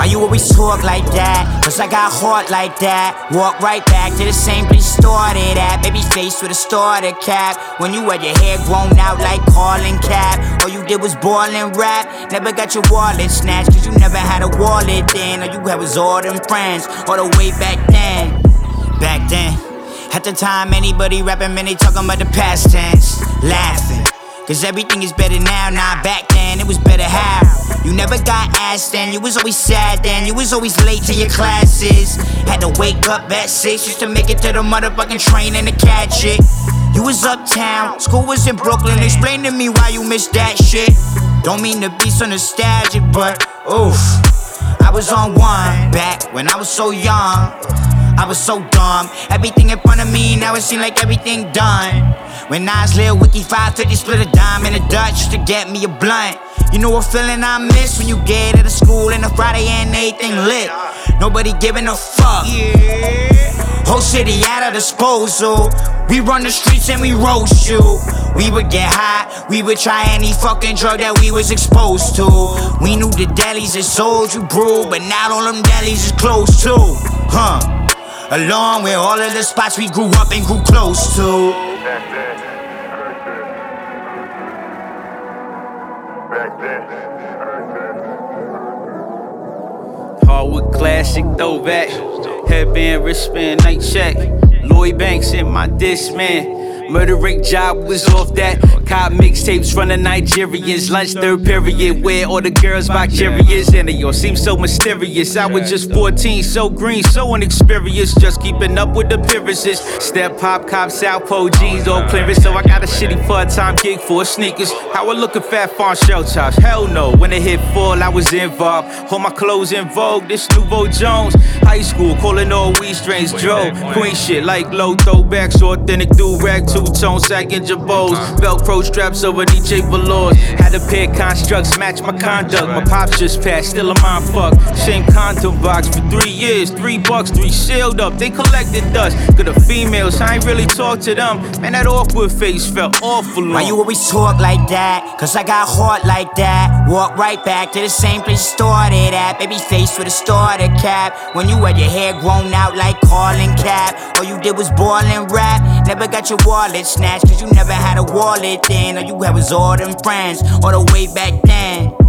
you always talk like that? Cause I got heart like that. Walk right back to the same place you started at. Baby face with a starter cap. When you had your hair grown out like Carlin Cap. All you did was ball and rap. Never got your wallet snatched cause you never had a wallet then. All you had was all them friends, all the way back then. Back then, at the time anybody rapping, man, they talking about the past tense. Laughing, cause everything is better now. Nah, back then it was better how. You never got asked then, you was always sad then. You was always late to your classes. Had to wake up at 6 just to make it to the motherfucking train and to catch it. You was uptown, school was in Brooklyn. Explain to me why you missed that shit. Don't mean to be so nostalgic, but oof, I was on one back when I was so young. I was so dumb, everything in front of me, now it seemed like everything done. When I was Lil Wiki 550, split a dime in a Dutch to get me a blunt. You know what feeling I miss when you get out of school and a Friday and everything lit. Nobody giving a fuck. Whole city at our disposal. We run the streets and we roast you. We would get high, we would try any fucking drug that we was exposed to. We knew the delis that sold you brew, but now all them delis is closed too. Along with all of the spots we grew up and grew close to. Hardwood classic throwback. Headband, wristband, night check. Lloyd Banks in my dish, man. Murder Rick job was off that. Cop mixtapes from the Nigerians. Lunch third period where all the girls buy curious. And they all seem so mysterious. I was just 14, so green, so inexperienced. Just keeping up with the appearances. Step pop, cop, Southpaw jeans, all clearance. So I got a shitty part-time gig for sneakers. How I look at Fat Farm shell tops? Hell no. When it hit fall, I was involved. All my clothes in vogue. This Nouveau Jones. High school, calling all weed strains Joe. Queen shit like low throwbacks, authentic do-rag. Two-tone sagging jabos, Velcro straps over DJ velours. Had a pair of constructs match my conduct. My pops just passed, still a mind fuck. Same condom box for 3 years, $3, 3 sealed up. They collected dust. Good the females, I ain't really talk to them. Man, that awkward face felt awful long. Why you always talk like that? Cause I got heart like that. Walk right back to the same place you started at. Baby face with a starter cap. When you had your hair grown out like Carlin Cap. All you did was ball and rap. Never got your wallet snatched cause you never had a wallet then. All you had was all them friends, all the way back then.